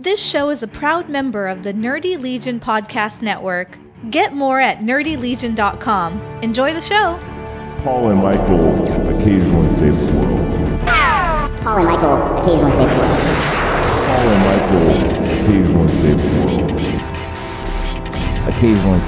This show is a proud member of the Nerdy Legion Podcast Network. Get more at nerdylegion.com. Enjoy the show. Paul and Michael occasionally save the world. Paul and Michael occasionally save the world. Paul and Michael occasionally save the world. Occasionally.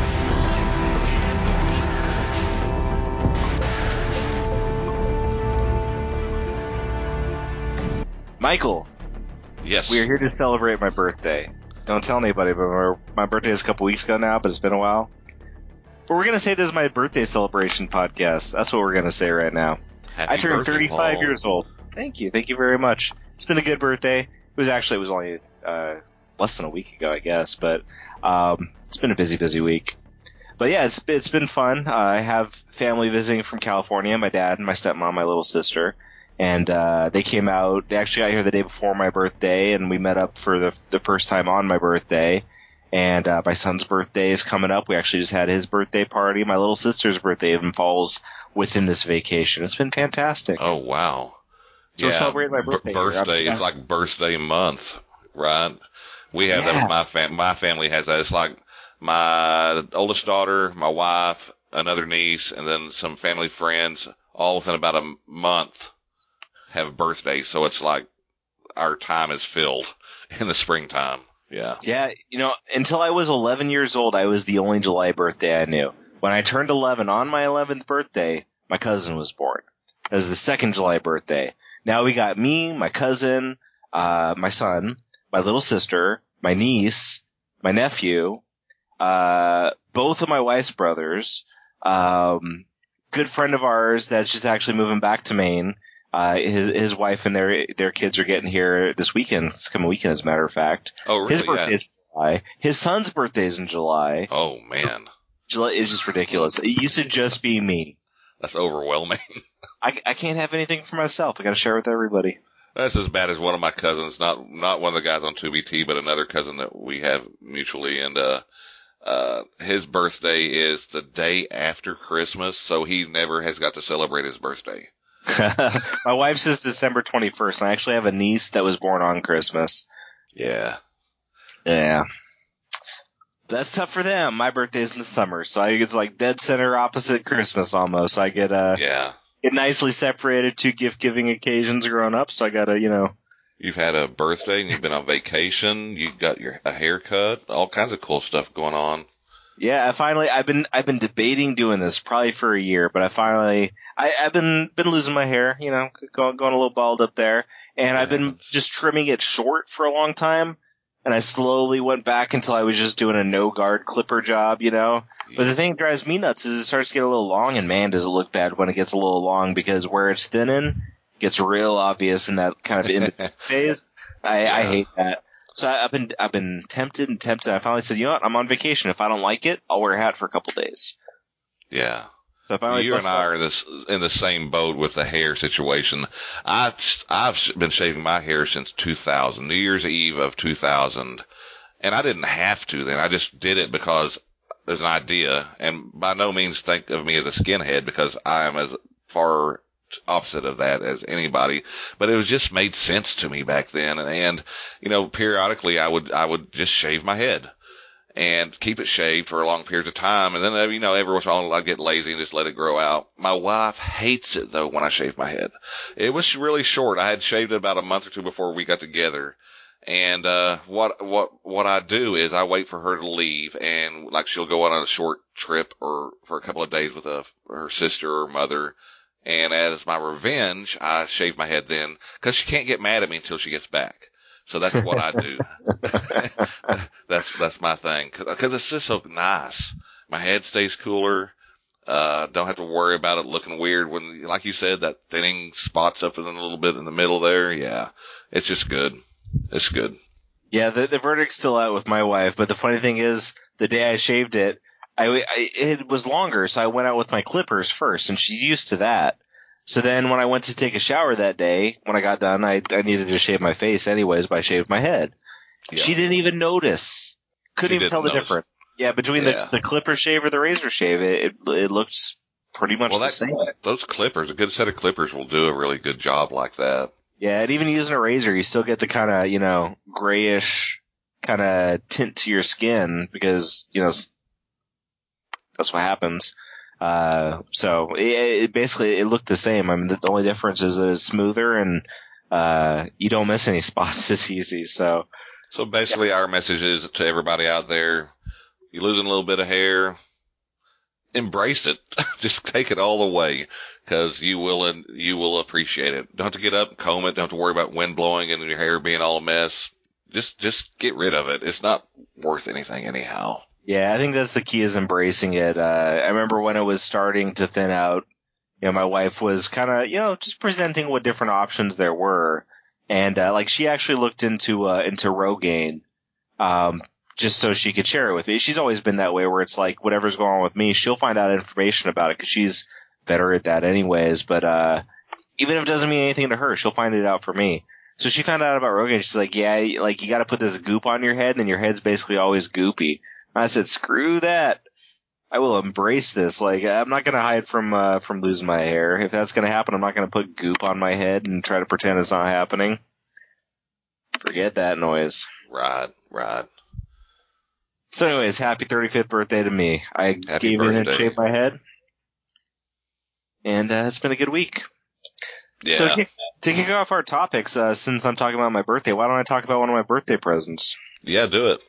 Michael. Yes. We are here to celebrate my birthday. Don't tell anybody, but my birthday is a couple weeks ago now, but it's been a while. But we're going to say this is my birthday celebration podcast. That's what we're going to say right now. Happy I turned birthday, 35 Paul. years old. Thank you. Thank you very much. It's been a good birthday. It was only less than a week ago, I guess, but it's been a busy week. But yeah, it's been fun. I have family visiting from California, my dad and my stepmom, my little sister. And they came out. They actually got here the day before my birthday, and we met up for the first time on my birthday. And my son's birthday is coming up. We actually just had his birthday party. My little sister's birthday even falls within this vacation. It's been fantastic. Oh, wow. So we're celebrating my birthday. Birthday. It's like birthday month, right? We have that. My family has that. It's like my oldest daughter, my wife, another niece, and then some family friends, all within about a month, have birthdays. So it's like our time is filled in the springtime. Yeah. Yeah, until I was 11 years old, I was the only July birthday I knew. When I turned 11, on my 11th birthday, my cousin was born. It was the second July birthday. Now we got me, my cousin, my son, my little sister, my niece, my nephew, both of my wife's brothers, good friend of ours that's just actually moving back to Maine. His wife and their kids are getting here this weekend. It's coming weekend, as a matter of fact. Oh, really? His birthday is in July. His son's birthday is in July. Oh, man. July is just ridiculous. It used to just be me. That's overwhelming. I can't have anything for myself. I got to share with everybody. That's as bad as one of my cousins, not one of the guys on 2BT, but another cousin that we have mutually. And his birthday is the day after Christmas, so he never has got to celebrate his birthday. My wife's is December 21st, and I actually have a niece that was born on Christmas. Yeah. Yeah. That's tough for them. My birthday's in the summer, so it's like dead center opposite Christmas almost. So I get get nicely separated, two gift-giving occasions growing up, so I gotta, You've had a birthday, and you've been on vacation, you got a haircut, all kinds of cool stuff going on. Yeah, I've been debating doing this probably for a year, but I've been losing my hair, going a little bald up there, and I've been just trimming it short for a long time, and I slowly went back until I was just doing a no-guard clipper job, But the thing that drives me nuts is it starts to get a little long, and man, does it look bad when it gets a little long, because where it's thinning, it gets real obvious in that kind of in-between phase. I hate that. So I've been tempted. I finally said, you know what? I'm on vacation. If I don't like it, I'll wear a hat for a couple days. Yeah. So you and I are in the same boat with the hair situation. I've been shaving my hair since 2000, New Year's Eve of 2000, and I didn't have to then. I just did it because there's an idea, and by no means think of me as a skinhead because I am as far opposite of that as anybody, but it was just made sense to me back then. And periodically I would just shave my head and keep it shaved for a long period of time. And then, every once in a while I'd get lazy and just let it grow out. My wife hates it though when I shave my head. It was really short. I had shaved it about a month or two before we got together. And, what I do is I wait for her to leave, and like she'll go on a short trip or for a couple of days with her sister or mother. And as my revenge, I shave my head then, because she can't get mad at me until she gets back. So that's what I do. That's my thing, because it's just so nice. My head stays cooler. Don't have to worry about it looking weird when, like you said, that thinning spots up in a little bit in the middle there. Yeah, it's just good. It's good. Yeah, the verdict's still out with my wife, but the funny thing is, the day I shaved it, it was longer, so I went out with my clippers first, and she's used to that. So then when I went to take a shower that day, when I got done, I needed to shave my face anyways, but I shaved my head. Yeah. She didn't even notice. Couldn't even tell the difference. Yeah, between the clipper shave or the razor shave, it looks pretty much the same. Those clippers, a good set of clippers will do a really good job like that. Yeah, and even using a razor, you still get the kind of, grayish kind of tint to your skin because, that's what happens. So it basically, it looked the same. I mean, the only difference is that it's smoother and, you don't miss any spots as easy. So basically our message is to everybody out there, you're losing a little bit of hair, embrace it. Just take it all the way because you will appreciate it. Don't have to get up and comb it. Don't have to worry about wind blowing and your hair being all a mess. Just get rid of it. It's not worth anything anyhow. yeah, I think that's the key is embracing it. I remember when it was starting to thin out, my wife was kind of, just presenting what different options there were. And, she actually looked into Rogaine, just so she could share it with me. She's always been that way where it's like whatever's going on with me, she'll find out information about it because she's better at that anyways. But, even if it doesn't mean anything to her, she'll find it out for me. So she found out about Rogaine. She's like, yeah, you got to put this goop on your head and your head's basically always goopy. And I said, screw that. I will embrace this. I'm not going to hide from losing my hair. If that's going to happen, I'm not going to put goop on my head and try to pretend it's not happening. Forget that noise. Right. So anyways, happy 35th birthday to me. I Happy gave in and birthday. shaved my head. And it's been a good week. Yeah. So to kick off our topics, since I'm talking about my birthday, why don't I talk about one of my birthday presents? Yeah, do it.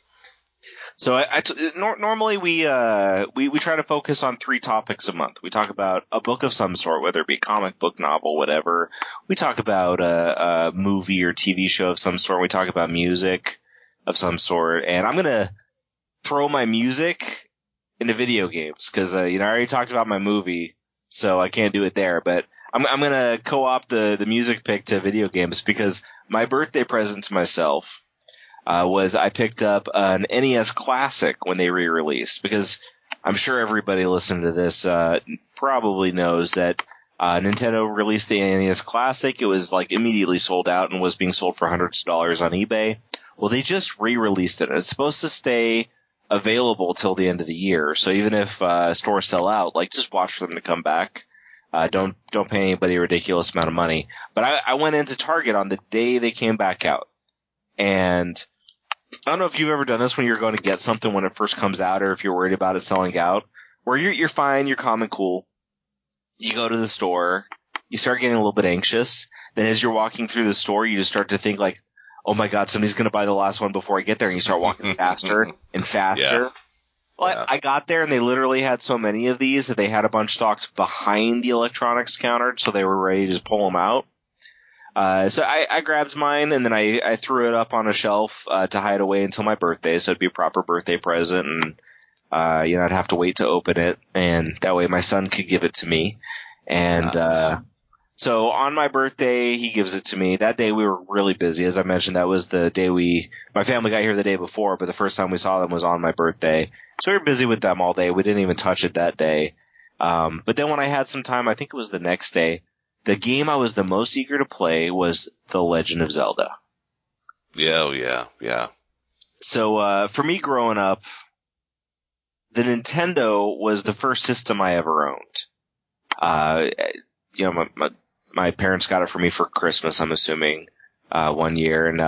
So normally we try to focus on 3 topics a month. We talk about a book of some sort, whether it be comic book, novel, whatever. We talk about a movie or TV show of some sort. We talk about music of some sort. And I'm gonna throw my music into video games because I already talked about my movie, so I can't do it there. But I'm gonna co-opt the music pick to video games because my birthday present to myself was I picked up an NES Classic when they re-released because I'm sure everybody listening to this probably knows that Nintendo released the NES Classic. It was immediately sold out and was being sold for hundreds of dollars on eBay. Well, they just re-released it. It's supposed to stay available till the end of the year. So even if stores sell out, just watch for them to come back. Don't pay anybody a ridiculous amount of money. But I went into Target on the day they came back out, and I don't know if you've ever done this when you're going to get something when it first comes out or if you're worried about it selling out, where you're fine, you're calm and cool. You go to the store, you start getting a little bit anxious. Then as you're walking through the store, you just start to think oh my God, somebody's going to buy the last one before I get there. And you start walking faster and faster. Yeah. Well, I got there and they literally had so many of these that they had a bunch stocked behind the electronics counter, so they were ready to just pull them out. So I grabbed mine and then I threw it up on a shelf to hide away until my birthday, so it'd be a proper birthday present, and I'd have to wait to open it, and that way my son could give it to me. And so on my birthday, he gives it to me. That day we were really busy. As I mentioned, that was the day my family got here the day before, but the first time we saw them was on my birthday. So we were busy with them all day. We didn't even touch it that day. But then when I had some time, I think it was the next day, the game I was the most eager to play was The Legend of Zelda. Yeah. So for me growing up, the Nintendo was the first system I ever owned. My parents got it for me for Christmas, I'm assuming, one year. And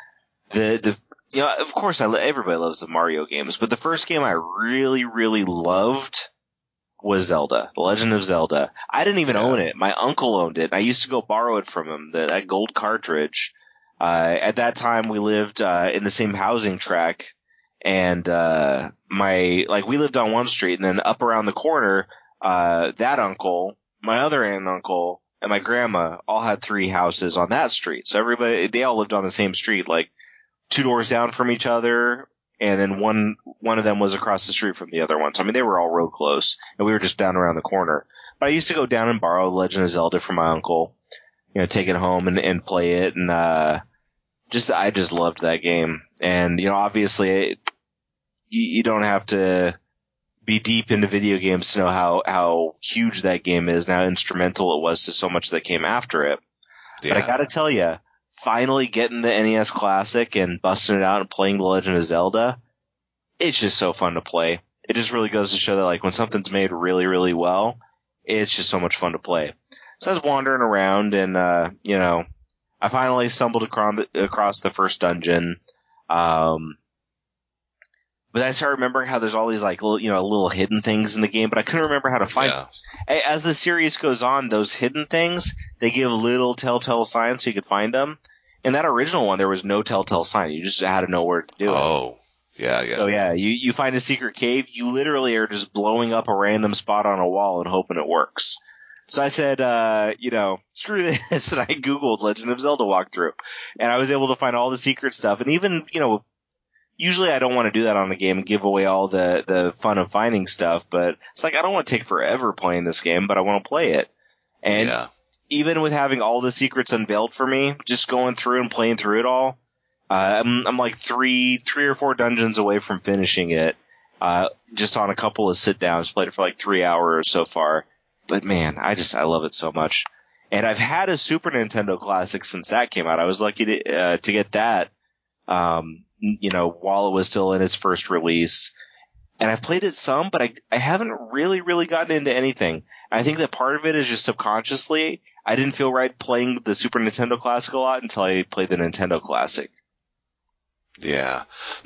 of course, everybody loves the Mario games, but the first game I really, really loved was Zelda, The Legend of Zelda. I didn't even own it. My uncle owned it. I used to go borrow it from him, that gold cartridge. At that time, we lived in the same housing tract, and we lived on one street, and then up around the corner, that uncle, my other aunt and uncle, and my grandma all had 3 houses on that street. So they all lived on the same street, 2 doors down from each other. And then one of them was across the street from the other one. So, they were all real close, and we were just down around the corner. But I used to go down and borrow The Legend of Zelda from my uncle, take it home and play it. And, I just loved that game. And, obviously you don't have to be deep into video games to know how huge that game is and how instrumental it was to so much that came after it. Yeah. But I gotta tell you, finally getting the NES Classic and busting it out and playing The Legend of Zelda, it's just so fun to play. It just really goes to show that when something's made really, really well, it's just so much fun to play. So I was wandering around and, I finally stumbled across the first dungeon. But I started remembering how there's all these like little hidden things in the game, but I couldn't remember how to find them. As the series goes on, those hidden things, they give little telltale signs so you could find them. In that original one, there was no telltale sign. You just had to know where to do it. Oh, yeah, yeah. So yeah, you find a secret cave, you literally are just blowing up a random spot on a wall and hoping it works. So I said, screw this, and I Googled Legend of Zelda walkthrough. And I was able to find all the secret stuff, and even, usually I don't want to do that on a game and give away all the fun of finding stuff, but it's like I don't want to take forever playing this game, but I want to play it. And even with having all the secrets unveiled for me, just going through and playing through it all, I'm like three or four dungeons away from finishing it, just on a couple of sit downs. Played it for like 3 hours so far. But man, I love it so much. And I've had a Super Nintendo Classic since that came out. I was lucky to get that, while it was still in its first release. And I've played it some, but I haven't really, really gotten into anything. I think that part of it is just subconsciously, I didn't feel right playing the Super Nintendo Classic a lot until I played the Nintendo Classic. Yeah.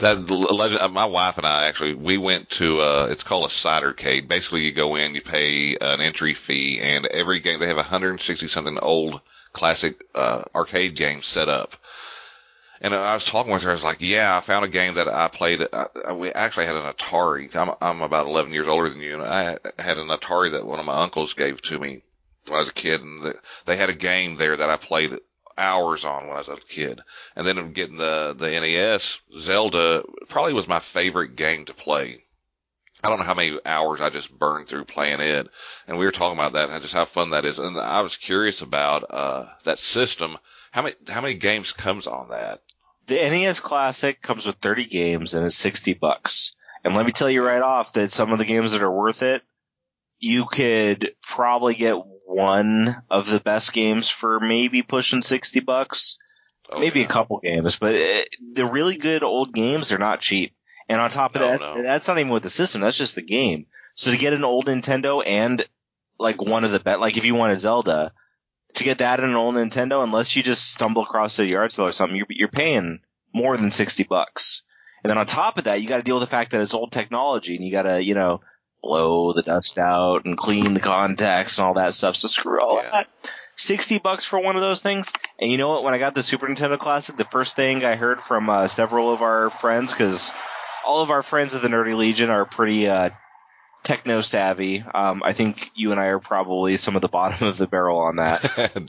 My wife and I actually, we went to, it's called a cidercade. Basically you go in, you pay an entry fee, and every game, they have 160 something old classic, arcade games set up. And I was talking with her. I was like, "Yeah, I found a game that I played. We actually had an Atari. I'm about 11 years older than you, and I had an Atari that one of my uncles gave to me when I was a kid. And they had a game there that I played hours on when I was a kid. And then getting the NES, Zelda probably was my favorite game to play. I don't know how many hours I just burned through playing it. And we were talking about that, just how fun that is. And I was curious about that system. How many games comes on that? The NES Classic comes with 30 games and it's $60. And let me tell you right off that some of the games that are worth it, you could probably get one of the best games for maybe pushing $60. Maybe a couple games, but the really good old games, they're not cheap. And on top of that's not even with the system, that's just the game. So to get an old Nintendo and like one of the best, like if you wanted Zelda, to get that in an old Nintendo, unless you just stumble across a yard sale or something, you're paying more than $60. And then on top of that, you got to deal with the fact that it's old technology, and you got to, blow the dust out and clean the contacts and all that stuff. So screw all that. $60 for one of those things. And you know what? When I got the Super Nintendo Classic, the first thing I heard from several of our friends, because all of our friends of the Nerdy Legion are pretty techno savvy. I think you and I are probably some of the bottom of the barrel on that.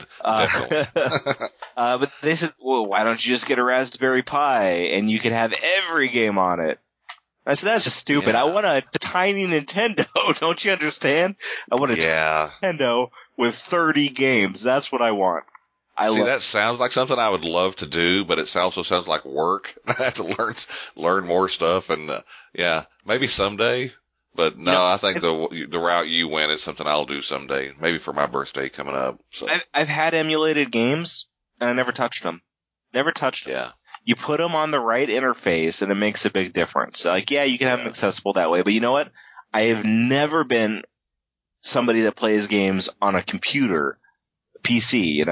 Definitely. But they said, well, why don't you just get a Raspberry Pi and you could have every game on it? I said, that's just stupid. Yeah. I want a tiny Nintendo. Don't you understand? I want a Nintendo with 30 games. That's what I want. That sounds like something I would love to do, but it also sounds like work. I have to learn more stuff, and maybe someday. But no, I think the route you went is something I'll do someday, maybe for my birthday coming up. So. I've had emulated games, and I never touched them. Never touched them. Yeah. You put them on the right interface, and it makes a big difference. Like, you can have them accessible that way, but you know what? I have never been somebody that plays games on a computer, PC,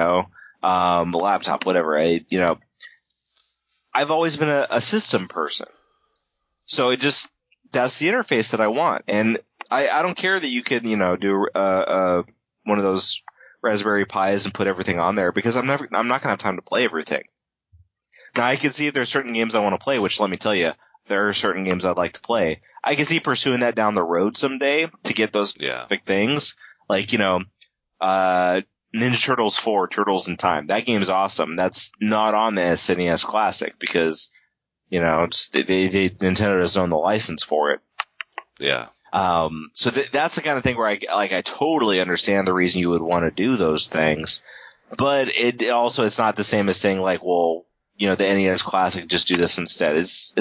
a laptop, whatever. I've always been a system person. So that's the interface that I want. And I don't care that you can, do one of those Raspberry Pis and put everything on there, because I'm not going to have time to play everything. Now, I can see if there's certain games I want to play, which, let me tell you, there are certain games I'd like to play. I can see pursuing that down the road someday to get those big things. Like, Ninja Turtles 4, Turtles in Time. That game's awesome. That's not on the SNES Classic because, Nintendo doesn't own the license for it. Yeah. So that's the kind of thing where I totally understand the reason you would want to do those things. But it's not the same as saying like, well, the NES Classic, just do this instead. It's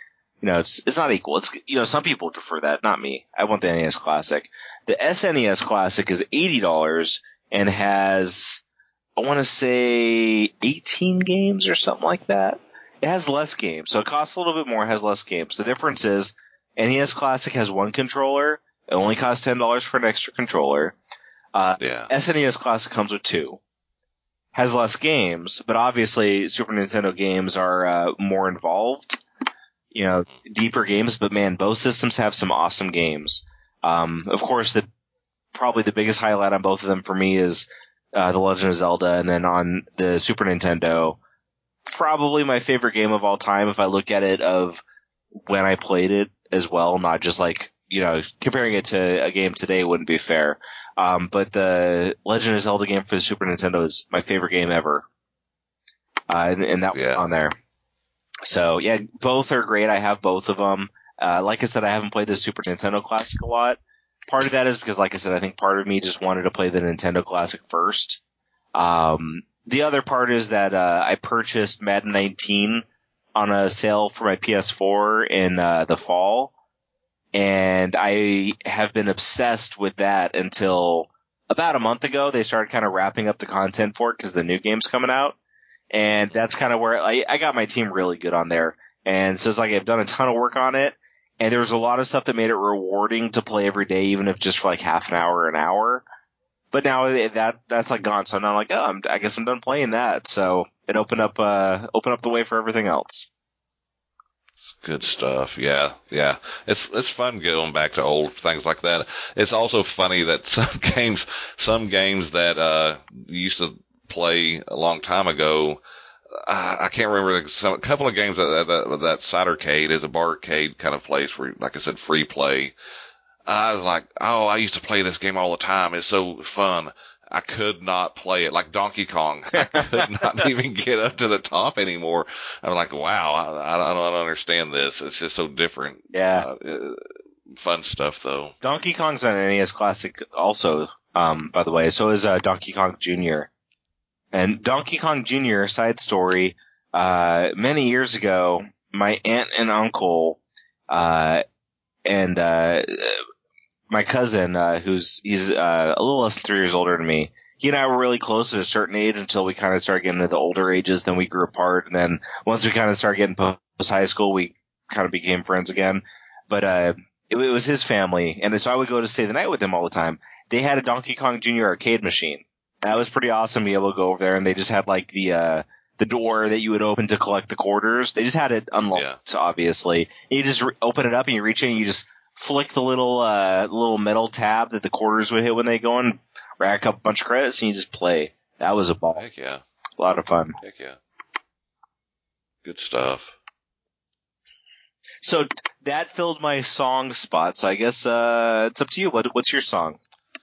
not equal. It's, some people prefer that, not me. I want the NES Classic. The SNES Classic is $80 and has, I want to say 18 games or something like that. It has less games. So it costs a little bit more, has less games. The difference is NES Classic has one controller. It only costs $10 for an extra controller. SNES Classic comes with two. Has less games, but obviously Super Nintendo games are more involved. deeper games. But man, both systems have some awesome games. Of course, probably the biggest highlight on both of them for me is The Legend of Zelda, and then on the Super Nintendo, probably my favorite game of all time if I look at it of when I played it as well, not just like, comparing it to a game today wouldn't be fair. But the Legend of Zelda game for the Super Nintendo is my favorite game ever. And that was on there. So yeah, both are great. I have both of them. Like I said, I haven't played the Super Nintendo Classic a lot. Part of that is because, like I said, I think part of me just wanted to play the Nintendo Classic first. The other part is that I purchased Madden 19 on a sale for my PS4 in the fall, and I have been obsessed with that until about a month ago. They started kind of wrapping up the content for it because the new game's coming out, and that's kind of where I got my team really good on there. And so it's like I've done a ton of work on it, and there was a lot of stuff that made it rewarding to play every day, even if just for like half an hour or an hour. But now that's like gone, so now I'm like, I guess I'm done playing that. So it opened up the way for everything else. Good stuff. Yeah. It's fun going back to old things like that. It's also funny that some games that you used to play a long time ago, I can't remember a couple of games that Cidercade is a barcade kind of place where, like I said, free play. I was like, I used to play this game all the time. It's so fun. I could not play it. Like Donkey Kong. I could not even get up to the top anymore. I'm like, wow, I don't understand this. It's just so different. Yeah. Fun stuff, though. Donkey Kong's on NES Classic also, by the way. So is Donkey Kong Jr. And Donkey Kong Jr., side story, many years ago, my aunt and uncle, and my cousin, he's a little less than 3 years older than me. He and I were really close at a certain age until we kind of started getting into the older ages. Then we grew apart, and then once we kind of started getting post high school, we kind of became friends again. But it was his family, and so I would go to stay the night with him all the time. They had a Donkey Kong Jr. arcade machine. That was pretty awesome to be able to go over there, and they just had like the door that you would open to collect the quarters. They just had it unlocked, obviously. And you just open it up and you reach in and you just flick the little metal tab that the quarters would hit when they go in, rack up a bunch of credits, and you just play. That was a ball. Heck yeah. A lot of fun. Heck yeah. Good stuff. So that filled my song spot. So I guess it's up to you. What's your song?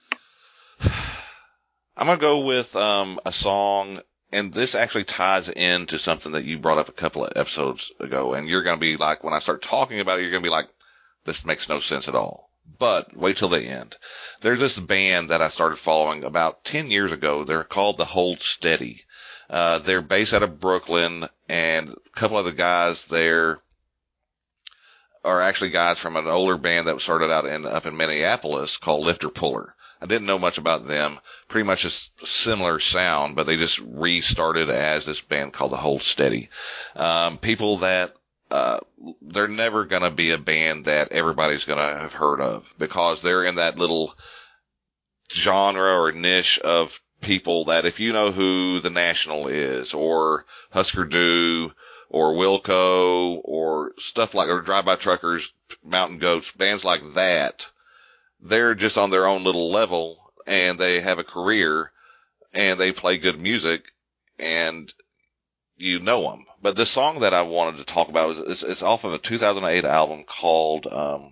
I'm going to go with a song, and this actually ties into something that you brought up a couple of episodes ago, and you're going to be like, when I start talking about it, you're going to be like, this makes no sense at all. But wait till the end. There's this band that I started following about 10 years ago. They're called the Hold Steady. They're based out of Brooklyn, and a couple of the guys there are actually guys from an older band that started out up in Minneapolis called Lifter Puller. I didn't know much about them. Pretty much a similar sound, but they just restarted as this band called the Hold Steady. People that they're never going to be a band that everybody's going to have heard of, because they're in that little genre or niche of people that if you know who The National is, or Husker Du, or Wilco, or stuff like, or Drive By Truckers, Mountain Goats, bands like that, they're just on their own little level, and they have a career, and they play good music, and you know them. But the song that I wanted to talk about is it's off of a 2008 album called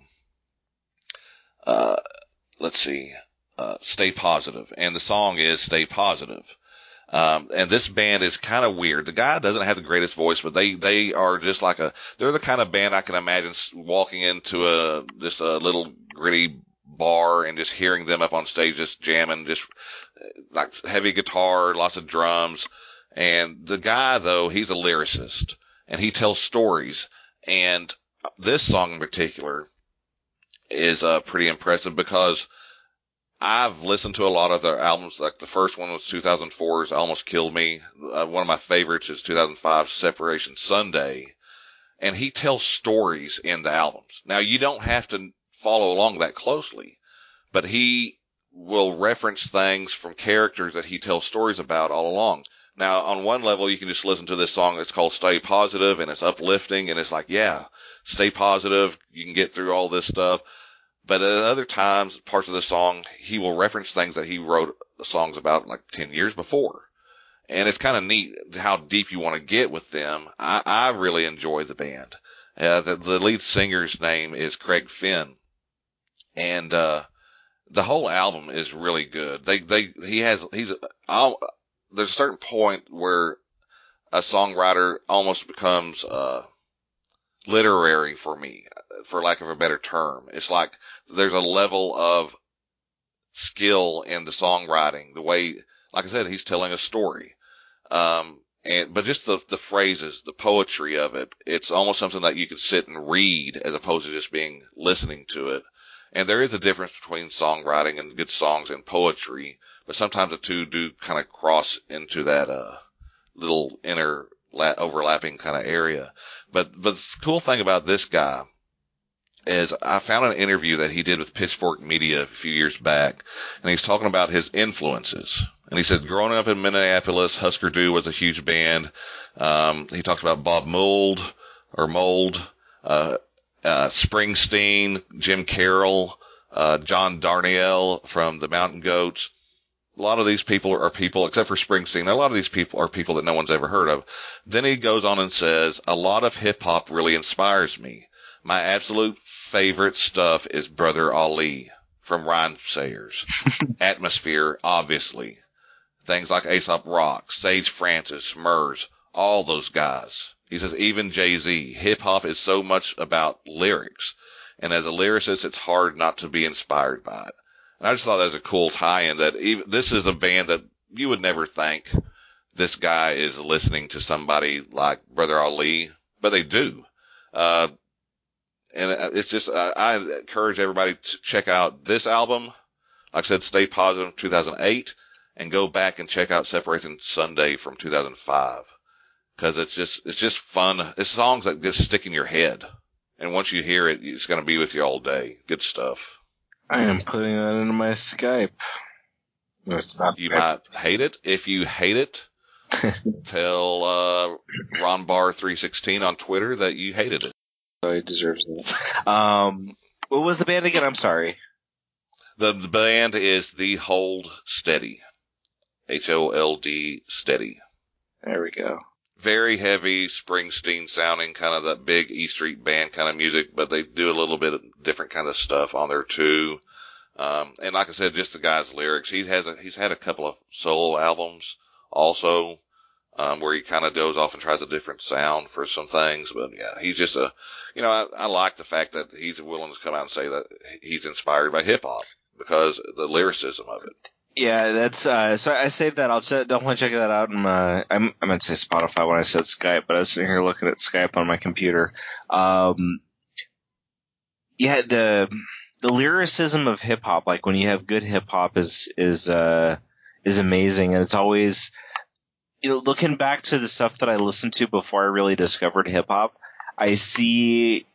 Stay Positive, and the song is Stay Positive. And this band is kind of weird. The guy doesn't have the greatest voice, but they are just like they're the kind of band I can imagine walking into a little gritty bar and just hearing them up on stage just jamming, just like heavy guitar, lots of drums. And the guy, though, he's a lyricist, and he tells stories. And this song in particular is pretty impressive, because I've listened to a lot of their albums. Like the first one was 2004's Almost Killed Me. One of my favorites is 2005's Separation Sunday. And he tells stories in the albums. Now, you don't have to follow along that closely, but he will reference things from characters that he tells stories about all along. Now, on one level, you can just listen to this song. It's called Stay Positive, and it's uplifting, and it's like, yeah, stay positive. You can get through all this stuff. But at other times, parts of the song, he will reference things that he wrote the songs about like 10 years before. And it's kind of neat how deep you want to get with them. I really enjoy the band. The lead singer's name is Craig Finn. And, the whole album is really good. There's a certain point where a songwriter almost becomes, literary for me, for lack of a better term. It's like there's a level of skill in the songwriting, the way, like I said, he's telling a story. But just the phrases, the poetry of it, it's almost something that you could sit and read as opposed to just listening to it. And there is a difference between songwriting and good songs and poetry, but sometimes the two do kind of cross into that, little overlapping kind of area. But the cool thing about this guy is I found an interview that he did with Pitchfork Media a few years back, and he's talking about his influences. And he said, growing up in Minneapolis, Husker Du was a huge band. He talks about Bob Mould, Springsteen, Jim Carroll, John Darnielle from the Mountain Goats. A lot of these people are people, except for Springsteen, a lot of these people are people that no one's ever heard of. Then he goes on and says, a lot of hip-hop really inspires me. My absolute favorite stuff is Brother Ali from Rhymesayers. Atmosphere, obviously. Things like Aesop Rock, Sage Francis, Murs, all those guys. He says, even Jay-Z. Hip-hop is so much about lyrics. And as a lyricist, it's hard not to be inspired by it. And I just thought that was a cool tie-in that this is a band that you would never think this guy is listening to somebody like Brother Ali, but they do. And it's just, I encourage everybody to check out this album. Like I said, Stay Positive 2008, and go back and check out Separation Sunday from 2005. Cause it's just fun. It's songs that just stick in your head. And once you hear it, it's going to be with you all day. Good stuff. I am putting that into my Skype. No, it's not. You might hate it. If you hate it, tell Ron Barr 316 on Twitter that you hated it. So he deserves it. What was the band again? I'm sorry. The band is The Hold Steady. HOLD Steady. There we go. Very heavy Springsteen sounding, kind of that big E Street Band kind of music, but they do a little bit of different kind of stuff on there too. And like I said, just the guy's lyrics. He's had a couple of solo albums also, where he kind of goes off and tries a different sound for some things. But yeah, he's just I like the fact that he's willing to come out and say that he's inspired by hip hop because the lyricism of it. Yeah, that's so I saved that. I'll definitely check that out. I meant to say Spotify when I said Skype, but I was sitting here looking at Skype on my computer. Yeah, the lyricism of hip hop, like when you have good hip hop, is amazing, and it's always, looking back to the stuff that I listened to before I really discovered hip hop, I see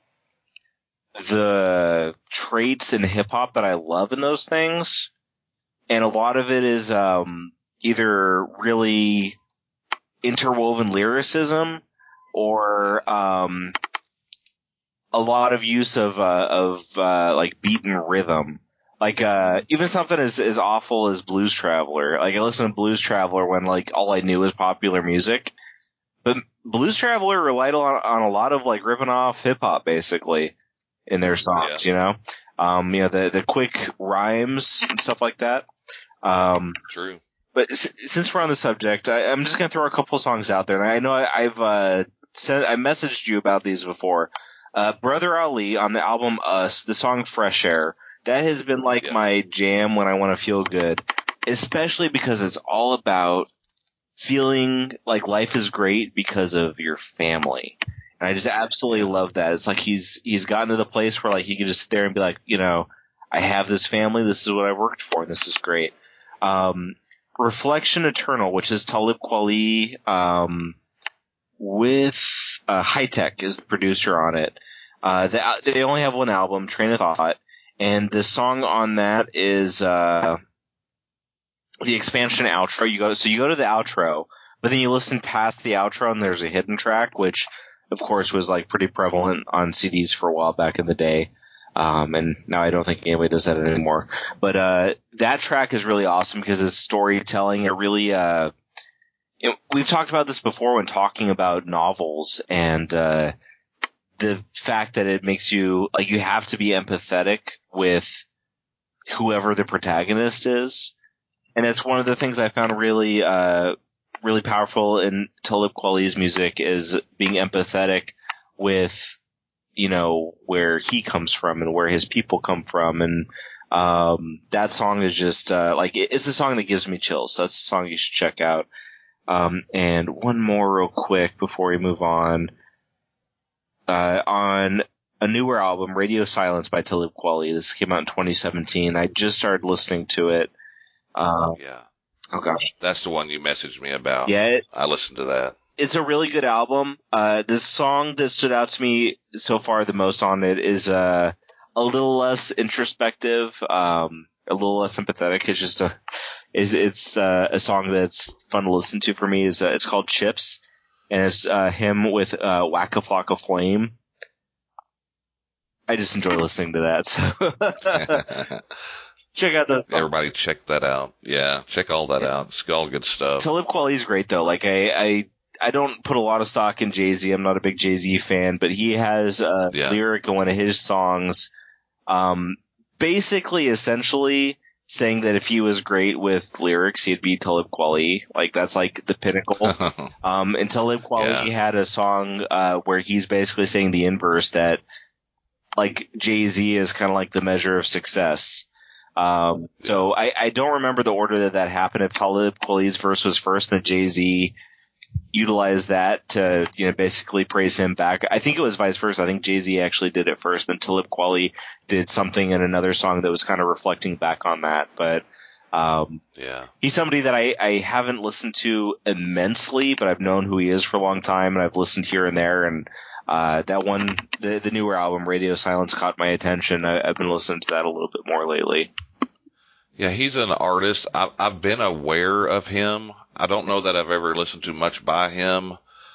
the traits in hip hop that I love in those things. And a lot of it is either really interwoven lyricism or a lot of use of like beat and rhythm. Like even something as awful as Blues Traveler. Like I listened to Blues Traveler when like all I knew was popular music. But Blues Traveler relied on a lot of like ripping off hip hop basically in their songs, the quick rhymes and stuff like that. True. But since we're on the subject, I'm just gonna throw a couple songs out there. And I know I messaged you about these before. Brother Ali on the album Us, the song Fresh Air, that has been like my jam when I want to feel good, especially because it's all about feeling like life is great because of your family. And I just absolutely love that. It's like he's gotten to the place where like he can just sit there and be like, I have this family, this is what I worked for, and this is great. Reflection Eternal, which is Talib Kweli, with High Tech is the producer on it. They only have one album, Train of Thought, and the song on that is the expansion outro. You go to the outro, But then you listen past the outro and there's a hidden track, which of course was like pretty prevalent on CDs for a while back in the day. And now I don't think anybody does that anymore. But that track is really awesome because it's storytelling. It really we've talked about this before when talking about novels and the fact that it makes you like you have to be empathetic with whoever the protagonist is. And it's one of the things I found really really powerful in Talib Kweli's music is being empathetic with, you know, where he comes from and where his people come from. And that song is just like it's a song that gives me chills. That's a song you should check out. And one more real quick before we move on. On a newer album, Radio Silence by Talib Kweli. This came out in 2017. I just started listening to it. Yeah. Oh gosh. That's the one you messaged me about. Yeah. I listened to that. It's a really good album. The song that stood out to me so far the most on it is a little less introspective, a little less sympathetic. It's just it's a song that's fun to listen to for me. It's called Chips, and it's him with Whack a Flock of Flame. I just enjoy listening to that. So. Check out Everybody check that out. Yeah, check all that out. It's all good stuff. Talib Kweli's great though. Like I don't put a lot of stock in Jay-Z. I'm not a big Jay-Z fan, but he has a lyric in one of his songs, basically essentially saying that if he was great with lyrics, he'd be Talib Kweli. Like that's like the pinnacle. And Talib Kweli had a song where he's basically saying the inverse, that like Jay-Z is kind of like the measure of success. So I don't remember the order that happened. If Talib Kweli's verse was first, then Jay-Z utilized that to, you know, basically praise him back. I think it was vice versa. I think Jay-Z actually did it first, then Talib Kweli did something in another song that was kind of reflecting back on that. But he's somebody that I haven't listened to immensely, but I've known who he is for a long time, and I've listened here and there. And that one, the newer album, Radio Silence, caught my attention. I've been listening to that a little bit more lately. Yeah, he's an artist. I've been aware of him. I don't know that I've ever listened to much by him.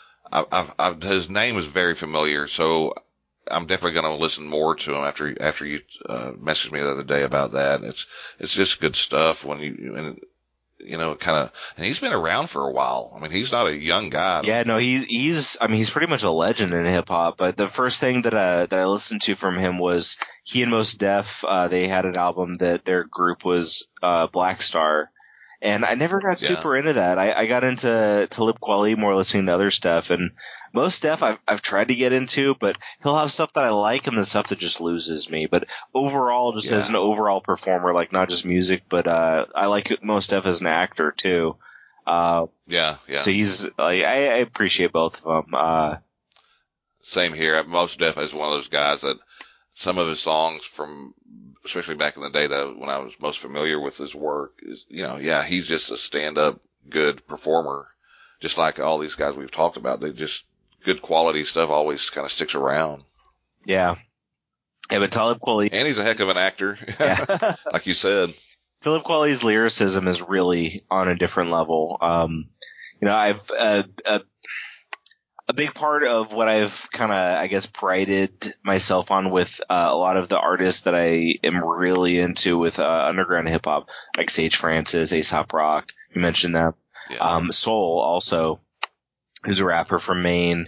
His name is very familiar, so I'm definitely going to listen more to him after you messaged me the other day about that. It's just good stuff when you know, kind of, and he's been around for a while. I mean, he's not a young guy. Yeah, no, he's pretty much a legend in hip hop. But the first thing that I listened to from him was he and Mos Def. They had an album that their group was Black Star, and I never got super into that. I got into Talib Kweli more listening to other stuff, and Mos Def I've tried to get into, but he'll have stuff that I like and the stuff that just loses me. But overall, just as an overall performer, like not just music, but I like Mos Def as an actor too. So he's like, I appreciate both of them. Same here. Mos Def is one of those guys that some of his songs from, especially back in the day, that when I was most familiar with his work, is, you know, he's just a stand-up good performer, just like all these guys we've talked about. They just good quality stuff always kind of sticks around. Yeah, but Talib Kweli, and he's a heck of an actor, like you said. Talib Kweli's lyricism is really on a different level. You know, I've a big part of what I've kind of, I guess, prided myself on with a lot of the artists that I am really into with underground hip hop, like Sage Francis, A$AP Rock, you mentioned that. Yeah. Soul also, who's a rapper from Maine,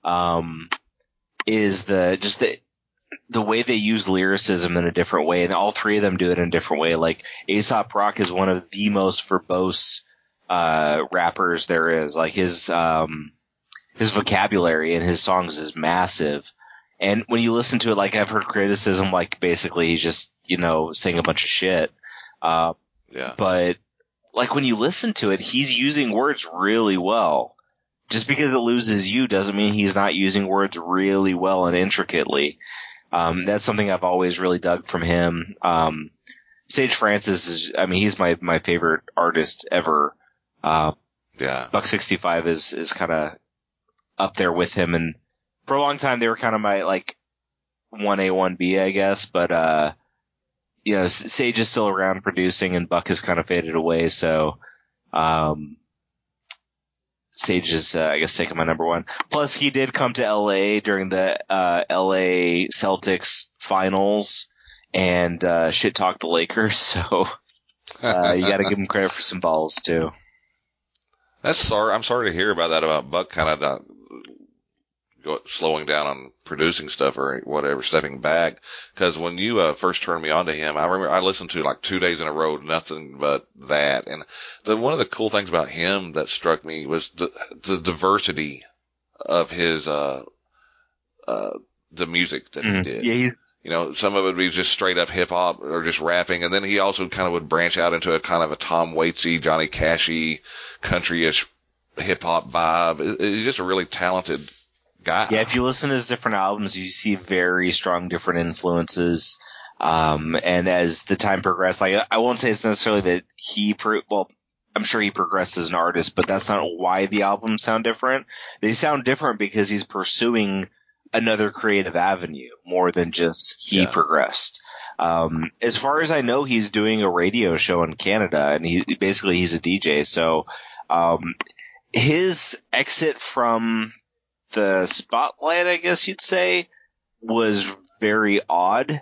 is the way they use lyricism in a different way, and all three of them do it in a different way. Like A$AP Rock is one of the most verbose rappers there is. Like his vocabulary in his songs is massive. And when you listen to it, like I've heard criticism, like basically he's just, you know, saying a bunch of shit. But like when you listen to it, he's using words really well. Just because it loses you doesn't mean he's not using words really well and intricately. That's something I've always really dug from him. Sage Francis is, I mean, he's my favorite artist ever. Buck 65 is kind of up there with him, and for a long time they were kind of my like 1A 1B, I guess, but you know, Sage is still around producing and Buck has kind of faded away, so Sage is, I guess, taking my number one. Plus, he did come to LA during the LA Celtics finals and shit talk the Lakers. So you got to give him credit for some balls too. I'm sorry to hear about that, about Buck kind of slowing down on producing stuff or whatever, stepping back. Because when you first turned me on to him, I remember I listened to like 2 days in a row, nothing but that. And one of the cool things about him that struck me was the diversity of his the music that he did. Yeah, you know, some of it would be just straight up hip hop or just rapping, and then he also kind of would branch out into a kind of a Tom Waitsy, Johnny Cashy, country-ish hip hop vibe. He's just a really talented guy. Yeah, if you listen to his different albums, you see very strong different influences. And as the time progressed, like I won't say it's necessarily that I'm sure he progressed as an artist, but that's not why the albums sound different. They sound different because he's pursuing another creative avenue more than just he progressed. As far as I know, he's doing a radio show in Canada, and he's a DJ. So, his exit from the spotlight, I guess you'd say, was very odd.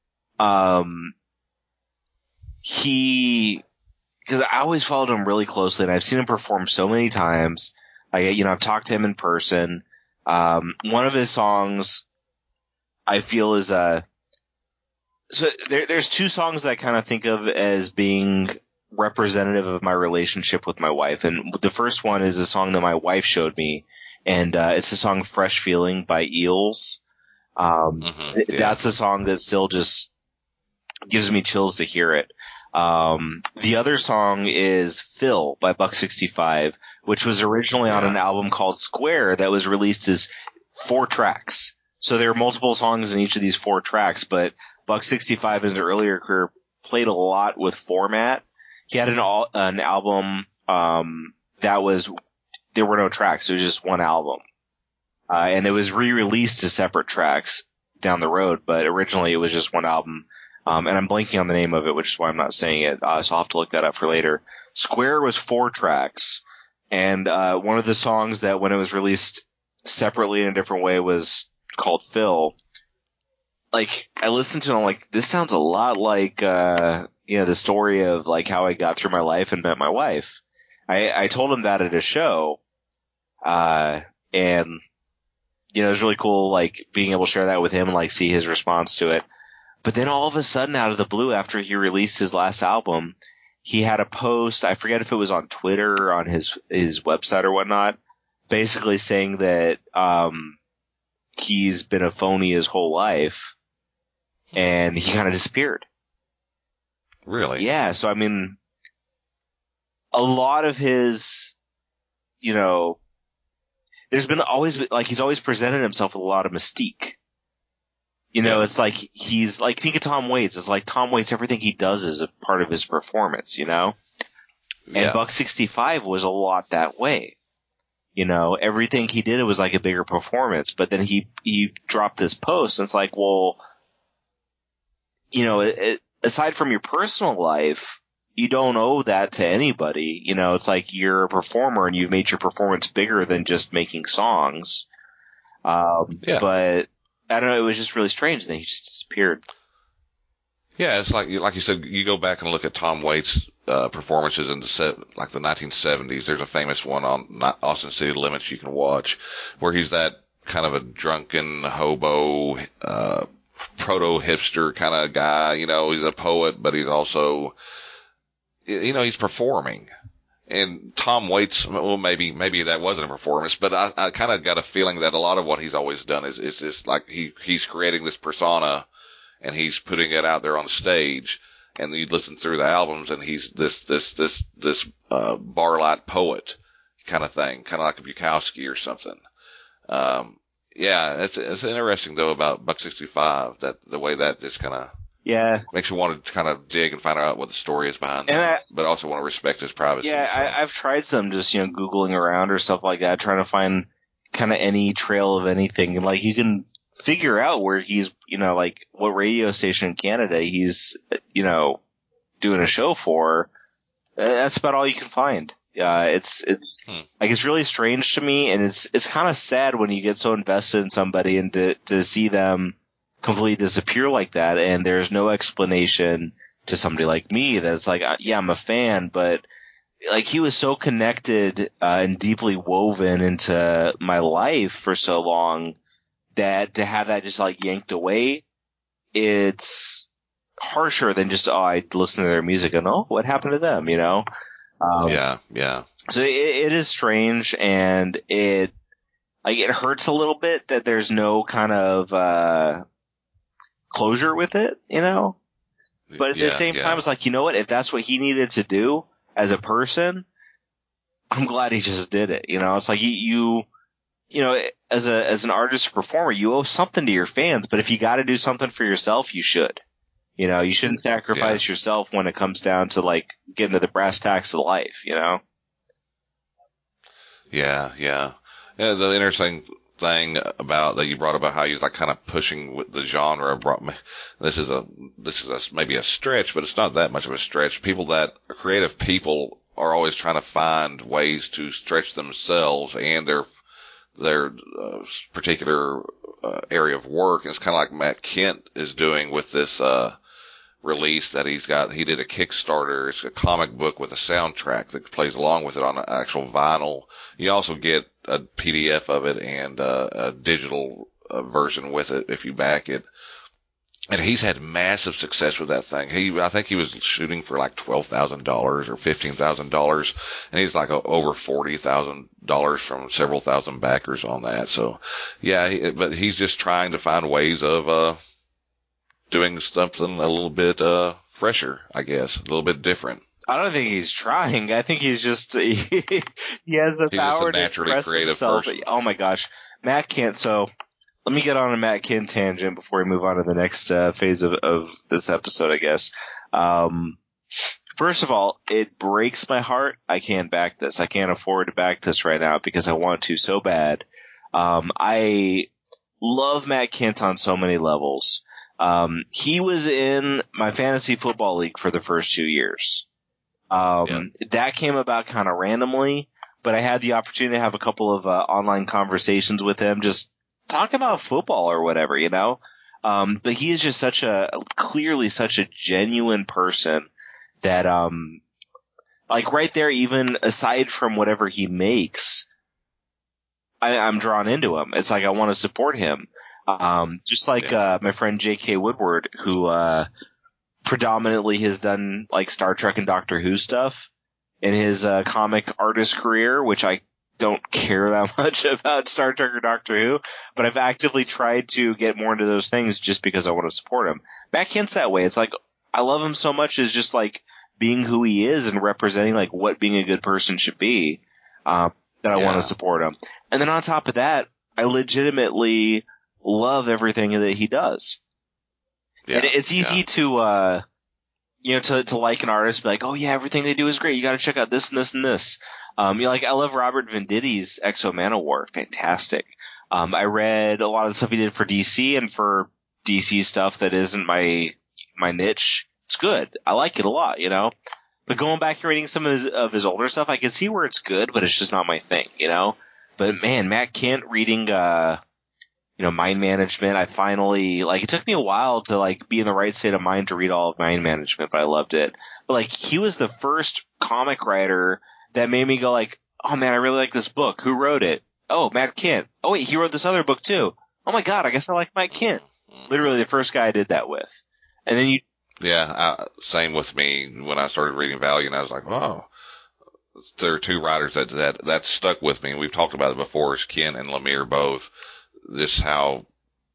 Because I always followed him really closely, and I've seen him perform so many times. I've talked to him in person. One of his songs, I feel, is so there's two songs that I kind of think of as being representative of my relationship with my wife, and the first one is a song that my wife showed me. And it's the song Fresh Feeling by Eels. That's a song that still just gives me chills to hear it. The other song is Phil by Buck 65, which was originally on an album called Square that was released as 4 tracks. So there are multiple songs in each of these 4 tracks, but Buck 65 in his earlier career played a lot with format. He had an album that was – there were no tracks. It was just one album. And it was re-released as separate tracks down the road, but originally it was just one album. And I'm blanking on the name of it, which is why I'm not saying it. So I'll have to look that up for later. Square was 4 tracks. And one of the songs that when it was released separately in a different way was called Phil. Like, I listened to it and I'm like, this sounds a lot like, the story of like how I got through my life and met my wife. I told him that at a show. And, it was really cool, like, being able to share that with him and, like, see his response to it. But then all of a sudden, out of the blue, after he released his last album, he had a post, I forget if it was on Twitter or on his website or whatnot, basically saying that, he's been a phony his whole life, and he kind of disappeared. Really? Yeah, so, I mean, a lot of his, there's been always, like, he's always presented himself with a lot of mystique. It's like he's like, think of Tom Waits. It's like Tom Waits, everything he does is a part of his performance, And Buck 65 was a lot that way. Everything he did, it was like a bigger performance. But then he dropped this post, and it's like, well, aside from your personal life, you don't owe that to anybody. It's like you're a performer and you've made your performance bigger than just making songs. But I don't know. It was just really strange. And then he just disappeared. Yeah, it's like you said, you go back and look at Tom Waits' performances in the 1970s. There's a famous one on Austin City Limits you can watch where he's that kind of a drunken hobo, proto-hipster kind of guy. He's a poet, but he's also, he's performing. And Tom Waits, well, maybe that wasn't a performance, but I kind of got a feeling that a lot of what he's always done is just like he's creating this persona and he's putting it out there on the stage. And you listen through the albums and he's this bar-light poet kind of thing, kind of like a Bukowski or something. It's interesting though about Buck 65, that the way that just kind of makes you want to kind of dig and find out what the story is behind that, but also want to respect his privacy. Yeah, I've tried some just, Googling around or stuff like that, trying to find kind of any trail of anything. And like, you can figure out where he's, like what radio station in Canada he's, doing a show for. That's about all you can find. It's like it's really strange to me, and it's kind of sad when you get so invested in somebody and to see them completely disappear like that, and there's no explanation to somebody like me that it's like, yeah, I'm a fan, but like he was so connected and deeply woven into my life for so long that to have that just like yanked away, it's harsher than just, I listen to their music and, what happened to them, you know? Yeah. So it is strange, and it hurts a little bit that there's no kind of closure with it, you know? But at the same time, it's like, you know what? If that's what he needed to do as a person, I'm glad he just did it. You know, it's like you know, as an artist or performer, you owe something to your fans. But if you got to do something for yourself, you should. You know, you shouldn't sacrifice yourself when it comes down to like getting to the brass tacks of life. You know. Yeah. The interesting thing about that you brought about how he's like kind of pushing with the genre brought me. This is maybe a stretch, but it's not that much of a stretch. Creative people are always trying to find ways to stretch themselves and their particular area of work. And it's kind of like Matt Kent is doing with this release that he's got. He did a Kickstarter. It's a comic book with a soundtrack that plays along with it on an actual vinyl. You also get a PDF of it and a digital version with it if you back it. And he's had massive success with that thing. I think he was shooting for like $12,000 or $15,000, and he's like over $40,000 from several thousand backers on that. So, yeah, but he's just trying to find ways of doing something a little bit fresher, I guess, a little bit different. I don't think he's trying. I think he's just he has the power to express himself. Person. Oh my gosh, Matt Kent. So let me get on a Matt Kent tangent before we move on to the next phase of this episode, I guess. First of all, it breaks my heart. I can't back this. I can't afford to back this right now because I want to so bad. I love Matt Kent on so many levels. He was in my fantasy football league for the first 2 years. That came about kind of randomly, but I had the opportunity to have a couple of online conversations with him, just talk about football or whatever, you know? But he is just clearly such a genuine person that, like right there, even aside from whatever he makes, I'm drawn into him. It's like I want to support him. Just like my friend J.K. Woodward, who predominantly has done like Star Trek and Doctor Who stuff in his comic artist career, which I don't care that much about Star Trek or Doctor Who, but I've actively tried to get more into those things just because I want to support him. Matt Kent's that way. It's like I love him so much as just like being who he is and representing like what being a good person should be, that I want to support him. And then on top of that, I legitimately love everything that he does. Yeah, and it's easy to, to like an artist, be like, oh yeah, everything they do is great. You got to check out this and this and this. I love Robert Venditti's X-O Manowar. Fantastic. I read a lot of the stuff he did for DC, and for DC stuff that isn't my niche, it's good. I like it a lot, you know. But going back and reading some of his older stuff, I can see where it's good, but it's just not my thing, you know. But man, Matt Kent reading, Mind Management, I finally, it took me a while to, be in the right state of mind to read all of Mind Management, but I loved it. But, he was the first comic writer that made me go, oh, man, I really like this book. Who wrote it? Oh, Matt Kent. Oh, wait, he wrote this other book, too. Oh, my God, I guess I like Matt Kent. Literally the first guy I did that with. And then same with me when I started reading Valiant. I was like, wow. There are two writers that stuck with me. We've talked about it before. It's Kent and Lemire both. This how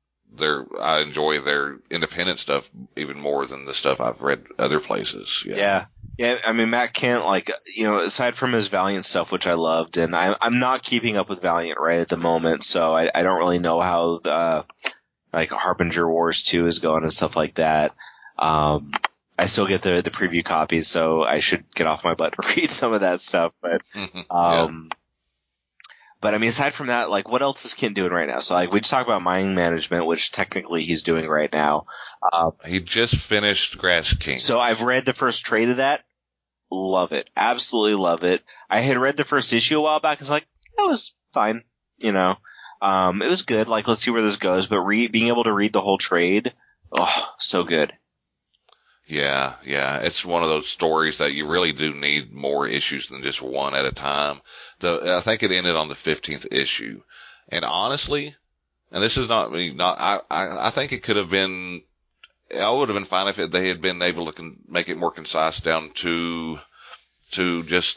I enjoy their independent stuff even more than the stuff I've read other places. Yeah. I mean, Matt Kent, aside from his Valiant stuff, which I loved, and I'm not keeping up with Valiant right at the moment, so I don't really know how the Harbinger Wars 2 is going and stuff like that. I still get the preview copies, so I should get off my butt to read some of that stuff. But, But I mean, aside from that, what else is Kent doing right now? So, we just talked about Mind Management, which technically he's doing right now. He just finished Grass King. So I've read the first trade of that. love it. Absolutely love it. I had read the first issue a while back. I was like, that was fine. You know, it was good. Like, let's see where this goes. But being able to read the whole trade, oh, so good. Yeah. It's one of those stories that you really do need more issues than just one at a time. I think it ended on the 15th issue. And honestly, and this is I think it could have been, I would have been fine if they had been able to make it more concise down to just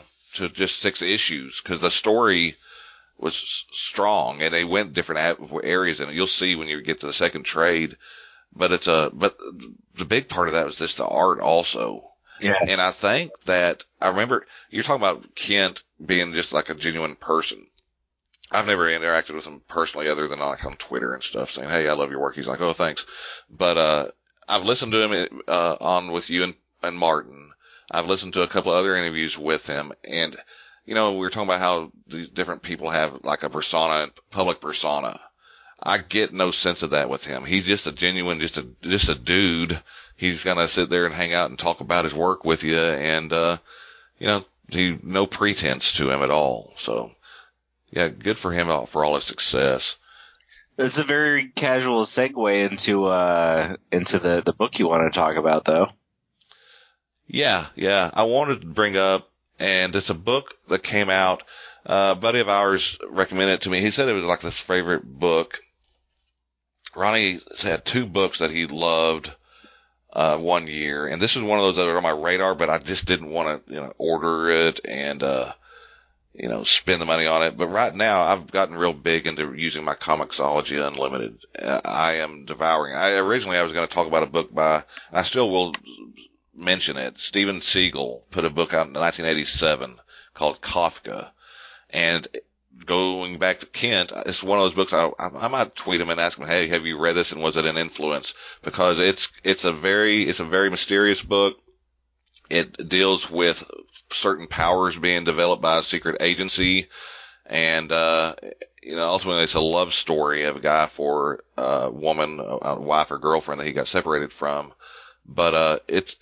6 issues, because the story was strong and they went different areas in it. You'll see when you get to the second trade, but the big part of that was just the art also. Yeah. And I think that I remember you're talking about Kent being just like a genuine person. I've never interacted with him personally other than like on Twitter and stuff, saying, "Hey, I love your work." He's like, "Oh, thanks." But I've listened to him on with you and Martin. I've listened to a couple of other interviews with him, and we were talking about how the different people have like a persona, public persona. I get no sense of that with him. He's just a genuine, just a dude. He's gonna sit there and hang out and talk about his work with you, and no pretense to him at all. So. Yeah, good for him for all his success. It's a very casual segue into the book you want to talk about, though. Yeah. I wanted to bring up, and it's a book that came out. A buddy of ours recommended it to me. He said it was like his favorite book. Ronnie had 2 books that he loved one year, and this is one of those that are on my radar, but I just didn't want to order it and spend the money on it. But right now, I've gotten real big into using my Comixology Unlimited. I am devouring. Originally I was going to talk about a book I still will mention it. Steven Siegel put a book out in 1987 called Kafka. And going back to Kent, it's one of those books I might tweet him and ask him, "Hey, have you read this and was it an influence?" Because it's a very mysterious book. It deals with certain powers being developed by a secret agency, and ultimately it's a love story of a guy for a woman, a wife or girlfriend that he got separated from. But it's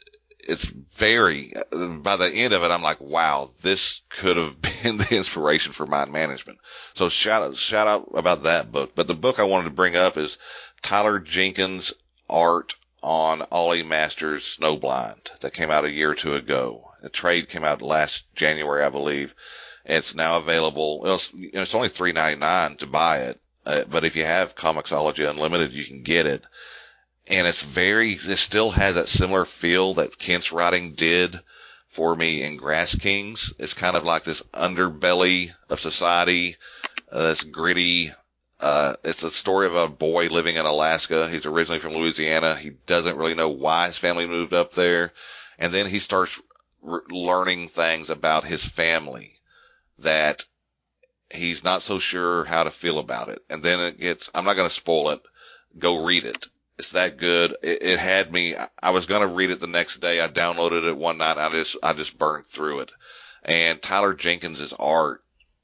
very, by the end of it, I'm like, wow, this could have been the inspiration for Mind Management. So shout out about that book. But the book I wanted to bring up is Tyler Jenkins' art on Ollie Masters' Snowblind that came out a year or 2 ago. The trade came out last January, I believe. It's now available. It's only $3.99 to buy it. But if you have Comixology Unlimited, you can get it. And it still has that similar feel that Kent's writing did for me in Grass Kings. It's kind of like this underbelly of society, that's gritty. It's a story of a boy living in Alaska. He's originally from Louisiana. He doesn't really know why his family moved up there. And then he starts learning things about his family that he's not so sure how to feel about it. And then I'm not going to spoil it. Go read it. It's that good. It had me. I was going to read it the next day. I downloaded it one night. I just burned through it. And Tyler Jenkins' art,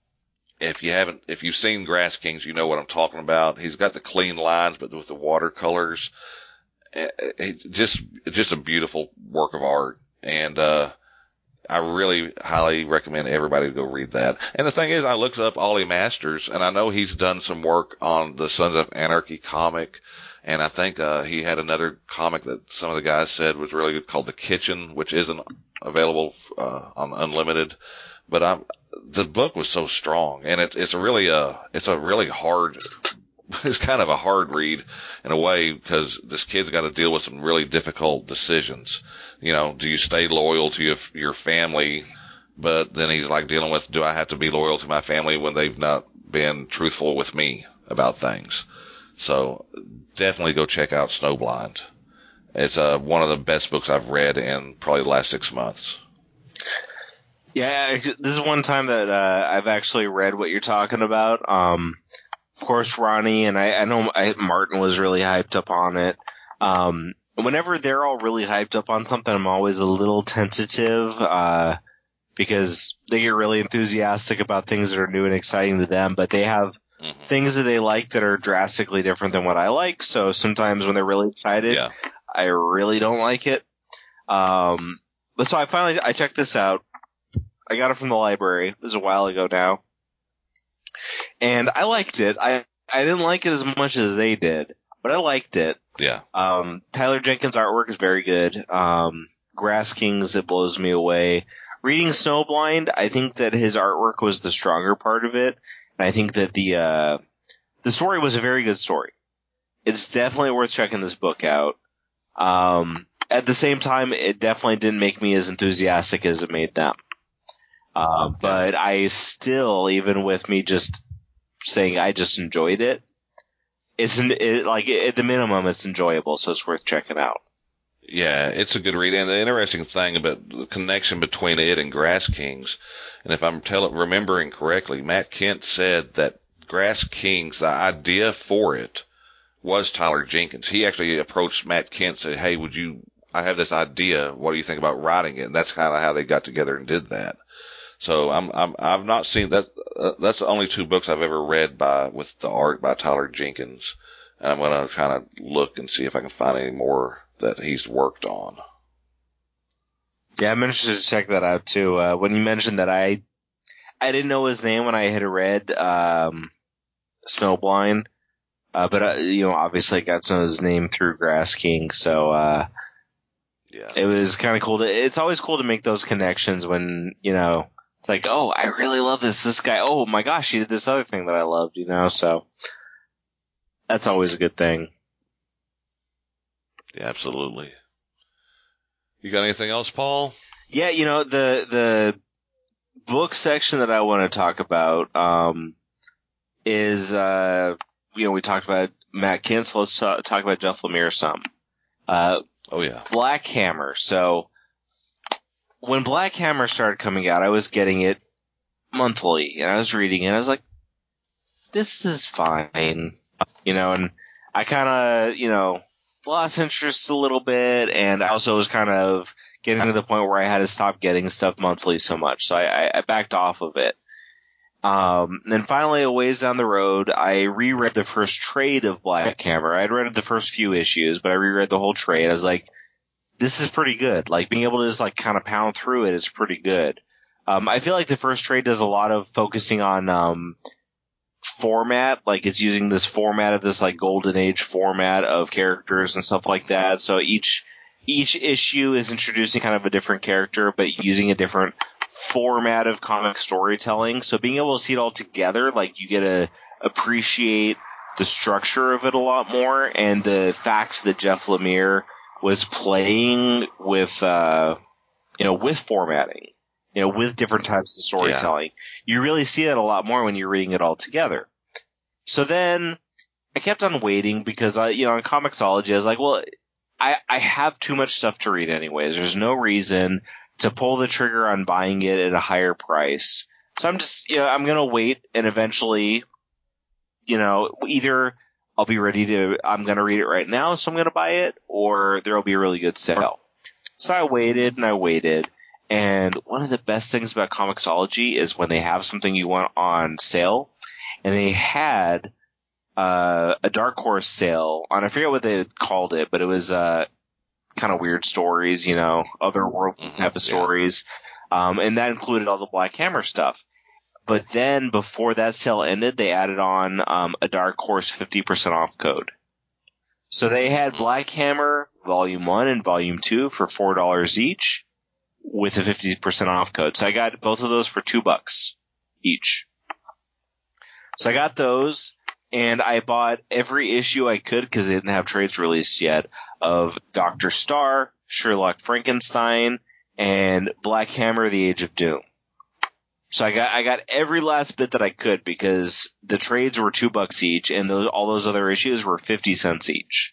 if you've seen Grass Kings, you know what I'm talking about. He's got the clean lines, but with the watercolors, just a beautiful work of art. And, I really highly recommend everybody to go read that. And the thing is, I looked up Ollie Masters, and I know he's done some work on the Sons of Anarchy comic. And I think, he had another comic that some of the guys said was really good called The Kitchen, which isn't available, on Unlimited. But the book was so strong, and it's a really hard, it's kind of a hard read in a way, because this kid's got to deal with some really difficult decisions. Do you stay loyal to your family? But then he's like dealing with, do I have to be loyal to my family when they've not been truthful with me about things? So definitely go check out Snowblind. It's one of the best books I've read in probably the last 6 months. Yeah, this is one time that I've actually read what you're talking about. Of course, Ronnie and I know Martin was really hyped up on it. Whenever they're all really hyped up on something, I'm always a little tentative because they get really enthusiastic about things that are new and exciting to them, but they have things that they like that are drastically different than what I like. So sometimes when they're really excited, I really don't like it. But so I checked this out. I got it from the library. It was a while ago now. And I liked it. I didn't like it as much as they did, but I liked it. Yeah. Tyler Jenkins' artwork is very good. Grass Kings, it blows me away. Reading Snowblind, I think that his artwork was the stronger part of it. And I think that the story was a very good story. It's definitely worth checking this book out. At the same time, it definitely didn't make me as enthusiastic as it made them. But I still, even with me just saying I just enjoyed it, at the minimum, it's enjoyable, so it's worth checking out. Yeah, it's a good read. And the interesting thing about the connection between it and Grass Kings, and if I'm remembering correctly, Matt Kent said that Grass Kings, the idea for it was Tyler Jenkins. He actually approached Matt Kent and said, hey, I have this idea. What do you think about writing it? And that's kind of how they got together and did that. So I've not seen that. That's the only 2 books I've ever read with the art by Tyler Jenkins. And I'm going to kind of look and see if I can find any more that he's worked on. Yeah, I'm interested to check that out too. When you mentioned that, I didn't know his name when I had read Snowblind, but obviously I got to know his name through Grass King, so yeah, it was kind of cool. It's always cool to make those connections when it's like, oh, I really love this guy. Oh my gosh, he did this other thing that I loved, So that's always a good thing. Yeah, absolutely. You got anything else, Paul? Yeah, the book section that I want to talk about is we talked about Matt Kent, so let's talk about Jeff Lemire some. Oh yeah, Black Hammer. So when Black Hammer started coming out, I was getting it monthly, and I was reading it. I was like, this is fine, and I kind of lost interest a little bit, and I also was kind of getting to the point where I had to stop getting stuff monthly so much, so I backed off of it. Then finally, a ways down the road, I reread the first trade of Black Hammer. I'd read the first few issues, but I reread the whole trade. I was like, this is pretty good. Like, being able to just kind of pound through it is pretty good. I feel like the first trade does a lot of focusing on format, like it's using this format of this golden age format of characters and stuff like that. So each issue is introducing kind of a different character, but using a different format of comic storytelling. So being able to see it all together, you get to appreciate the structure of it a lot more, and the fact that Jeff Lemire was playing with with formatting. With different types of storytelling. Yeah. You really see that a lot more when you're reading it all together. So then I kept on waiting because on Comixology, I was like, well, I have too much stuff to read anyways. There's no reason to pull the trigger on buying it at a higher price. So I'm just, I'm going to wait, and eventually, either I'll be I'm going to read it right now, so I'm going to buy it, or there'll be a really good sale. So I waited and I waited. And one of the best things about Comixology is when they have something you want on sale, and they had a Dark Horse sale on, I forget what they called it, but it was kind of weird stories, otherworldly type of stories, and that included all the Black Hammer stuff. But then before that sale ended, they added on a Dark Horse 50% off code. So they had Black Hammer Volume 1 and Volume 2 for $4 each, with a 50% off code. So I got both of those for $2 each. So I got those, and I bought every issue I could, because they didn't have trades released yet, of Dr. Star, Sherlock Frankenstein, and Black Hammer, The Age of Doom. So I got every last bit that I could, because the trades were $2 each, and all those other issues were 50 cents each.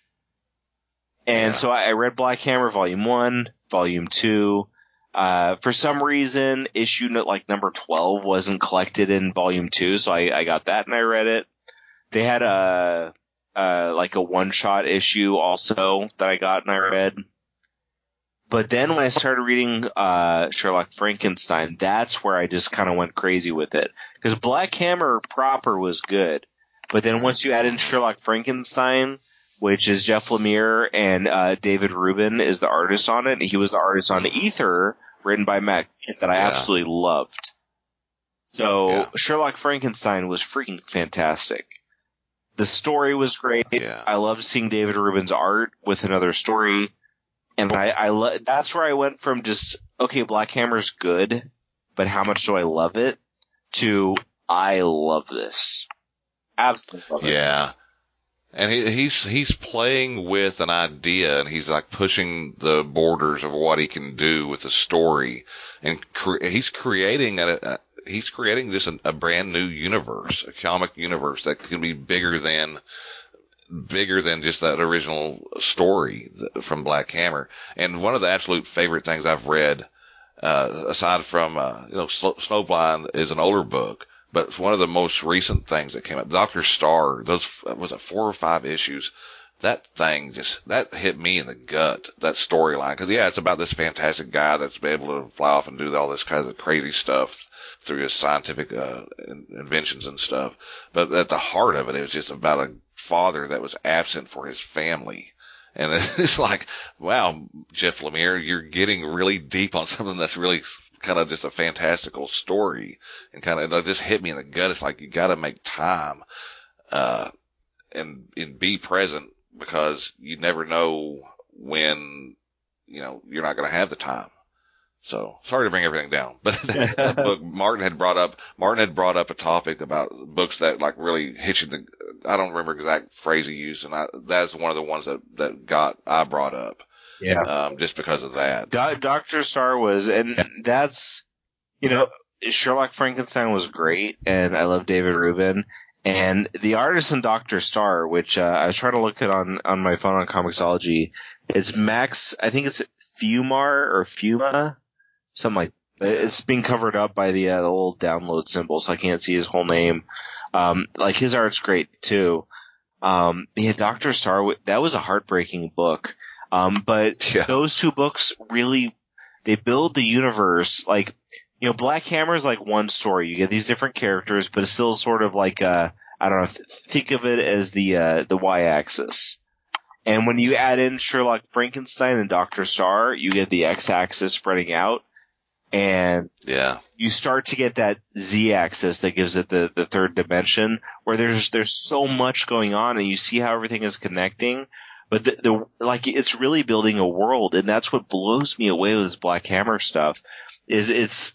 And so I read Black Hammer Volume 1, Volume 2, for some reason, issue number 12 wasn't collected in Volume 2, so I got that and I read it. They had a one-shot issue also that I got and I read. But then when I started reading Sherlock Frankenstein, that's where I just kind of went crazy with it. Because Black Hammer proper was good, but then once you add in Sherlock Frankenstein, which is Jeff Lemire, and David Rubin is the artist on it. He was the artist on Ether, written by Matt Kindt, that I absolutely loved. So Sherlock Frankenstein was freaking fantastic. The story was great. Yeah. I loved seeing David Rubin's art with another story. And that's where I went from just, okay, Black Hammer's good, but how much do I love it, to I love this. Absolutely love it. Yeah. And he's playing with an idea, and he's like pushing the borders of what he can do with the story, and he's creating just a brand new universe, a comic universe that can be bigger than just that original story from Black Hammer. And one of the absolute favorite things I've read, aside from Snowblind is an older book, but it's one of the most recent things that came up. Dr. Starr, was it 4 or 5 issues? That thing that hit me in the gut, that storyline. Cause it's about this fantastic guy that's been able to fly off and do all this kind of crazy stuff through his scientific, inventions and stuff. But at the heart of it, it was just about a father that was absent for his family. And it's like, wow, Jeff Lemire, you're getting really deep on something that's really kind of just a fantastical story, and kind of just hit me in the gut. It's like, you got to make time, and be present, because you never know when, you're not going to have the time. So sorry to bring everything down, but that book, Martin had brought up a topic about books that like really hit you I don't remember exact phrase he used, and that's one of the ones that I brought up. Yeah. Just because of that. Dr. Starr was, and that's, Sherlock Frankenstein was great, and I love David Rubin. And the artist in Dr. Starr, which I was trying to look at on my phone on Comixology, it's Max, I think it's Fuma, something like that. It's being covered up by the old download symbol, so I can't see his whole name. Like, his art's great, too. Dr. Starr, that was a heartbreaking book. But those two books really, they build the universe. Like, Black Hammer is like one story. You get these different characters, but it's still sort of like I don't know, think of it as the y-axis. And when you add in Sherlock Frankenstein and Dr. Starr, you get the x-axis spreading out. And you start to get that z-axis that gives it the third dimension, where there's so much going on, and you see how everything is connecting. But it's really building a world, and that's what blows me away with this Black Hammer stuff. It's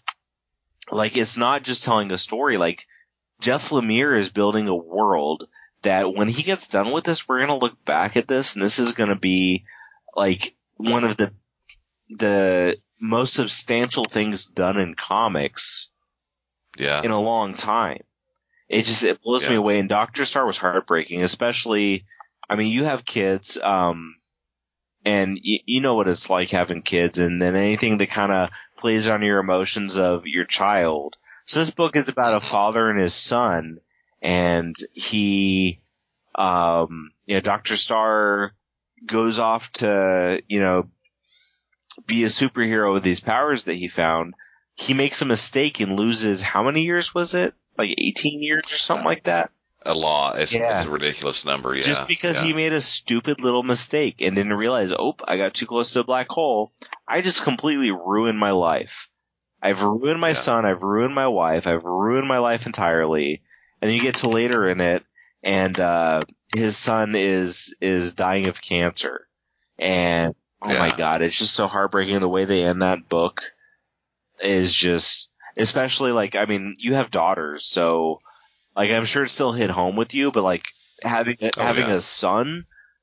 not just telling a story. Like, Jeff Lemire is building a world that when he gets done with this, we're gonna look back at this, and this is gonna be like one of the most substantial things done in comics in a long time. It blows me away. And Dr. Starr was heartbreaking, especially. I mean, you have kids, and you know what it's like having kids, and then anything that kind of plays on your emotions of your child. So this book is about a father and his son, and he, Dr. Starr goes off to, be a superhero with these powers that he found. He makes a mistake and loses, how many years was it? Like 18 years or something like that? A lot. It's a ridiculous number, yeah. Just because he made a stupid little mistake and didn't realize, I got too close to a black hole. I just completely ruined my life. I've ruined my son. I've ruined my wife. I've ruined my life entirely. And then you get to later in it, and his son is dying of cancer. And, my God, it's just so heartbreaking. The way they end that book is just, especially, you have daughters, so... Like, I'm sure it still hit home with you, but like having a son,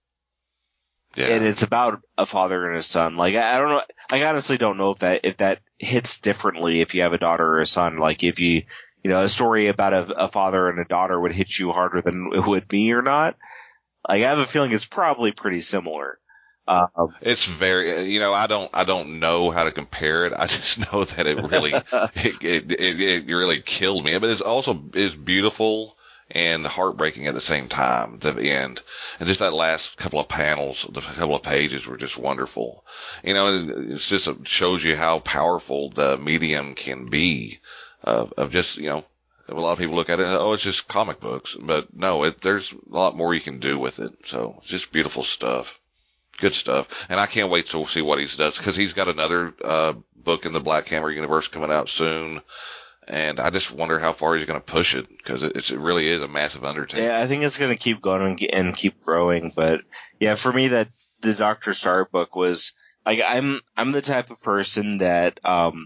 and it's about a father and a son. Like, I don't know. I honestly don't know if that hits differently if you have a daughter or a son. Like, if a story about a father and a daughter would hit you harder than it would me or not. Like, I have a feeling it's probably pretty similar. It's very, I don't know how to compare it. I just know that it really, it really killed me. But it's also is beautiful and heartbreaking at the same time. The end, and just that last couple of panels, the couple of pages were just wonderful. It's just shows you how powerful the medium can be of just A lot of people look at it and, oh, it's just comic books. But no, there's a lot more you can do with it. So it's just beautiful stuff. Good stuff. And I can't wait to see what he does, because he's got another book in the Black Hammer universe coming out soon. And I just wonder how far he's going to push it, because it really is a massive undertaking. Yeah, I think it's going to keep going and keep growing. But yeah, for me, that the Dr. Star book was like, I'm the type of person that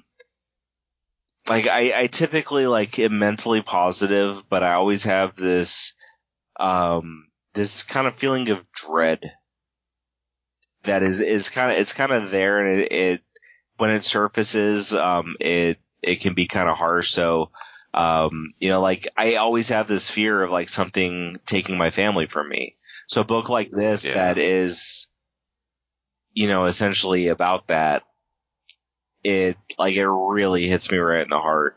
like I typically like am mentally positive, but I always have this this kind of feeling of dread that is kind of there, and it when it surfaces, it can be kind of harsh. So, like I always have this fear of like something taking my family from me. So a book like this that is, essentially about that, it really hits me right in the heart.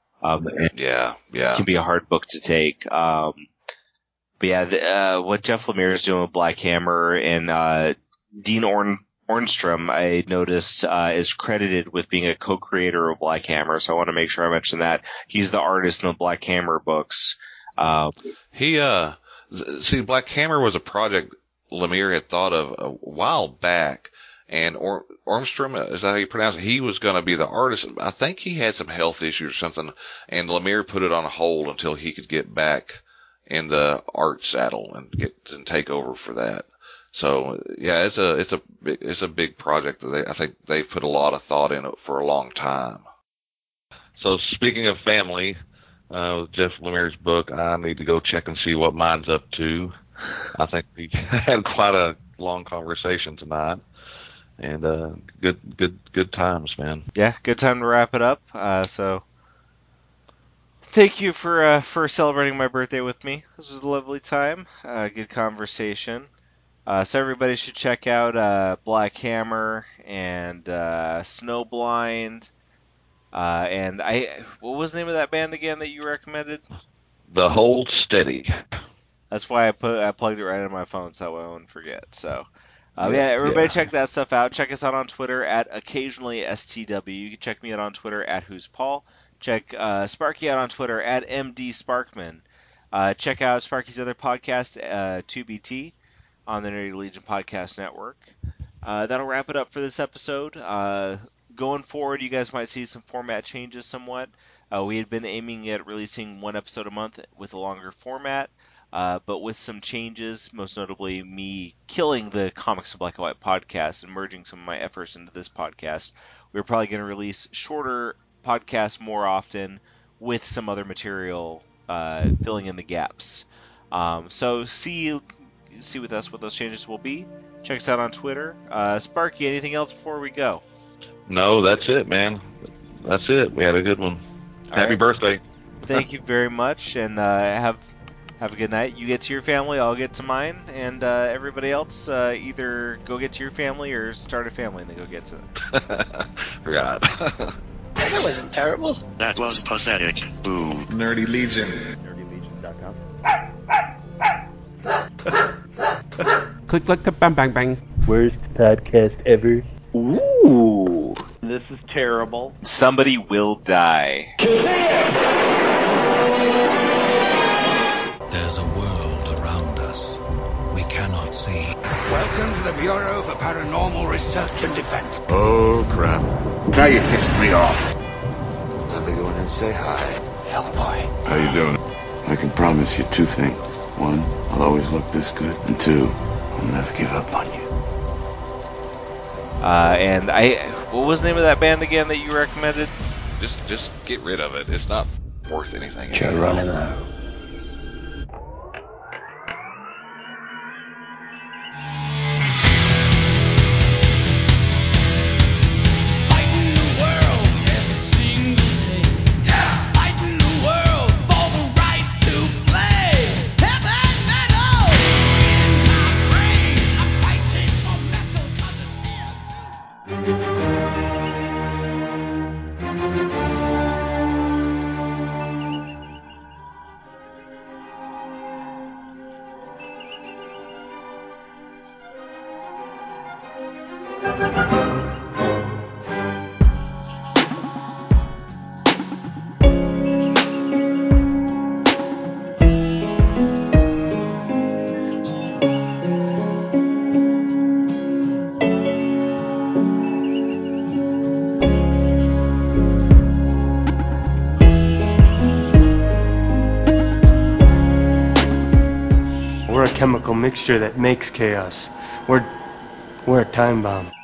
It can be a hard book to take. But yeah, what Jeff Lemire is doing with Black Hammer, and Dean Ornstrom, I noticed, is credited with being a co-creator of Black Hammer, so I want to make sure I mention that. He's the artist in the Black Hammer books. Black Hammer was a project Lemire had thought of a while back, and Ornstrom, is that how you pronounce it? He was going to be the artist. I think he had some health issues or something, and Lemire put it on hold until he could get back in the art saddle and take over for that. So yeah, it's a big project that I think they've put a lot of thought in it for a long time. So speaking of family, with Jeff Lemire's book, I need to go check and see what mine's up to. I think we had quite a long conversation tonight, and good times, man. Yeah, good time to wrap it up. So thank you for celebrating my birthday with me. This was a lovely time. Good conversation. So everybody should check out Black Hammer and Snowblind. And what was the name of that band again that you recommended? The Hold Steady. That's why I plugged it right in my phone so I won't forget. So everybody check that stuff out. Check us out on Twitter at occasionally_STW. You can check me out on Twitter at Who's Paul. Check Sparky out on Twitter at MDSparkman. Check out Sparky's other podcast, 2BT, on the Nerdy Legion Podcast Network. That'll wrap it up for this episode. Going forward, you guys might see some format changes somewhat. We had been aiming at releasing one episode a month with a longer format, but with some changes, most notably me killing the Comics in Black and White podcast and merging some of my efforts into this podcast, we're probably going to release shorter podcasts more often with some other material filling in the gaps. So see with us what those changes will be. Check us out on Twitter. Sparky, anything else before we go? No, that's it, man. That's it. We had a good one. Happy birthday. Thank you very much, and have a good night. You get to your family, I'll get to mine, and everybody else either go get to your family or start a family and then go get to them. Forgot. That wasn't terrible. That was pathetic. Boo. Nerdy Legion. NerdyLegion.com. Click, click, bang, bang, bang. Worst podcast ever. Ooh. This is terrible. Somebody will die. There's a world around us we cannot see. Welcome to the Bureau for Paranormal Research and Defense. Oh, crap. Now you pissed me off. Let me go in and say hi. Hellboy. How you doing? I can promise you two things. One, I'll always look this good. And two, I'll never give up on you. And what was the name of that band again that you recommended? Just get rid of it. It's not worth anything. Geronimo. chemical mixture that makes chaos. We're a time bomb.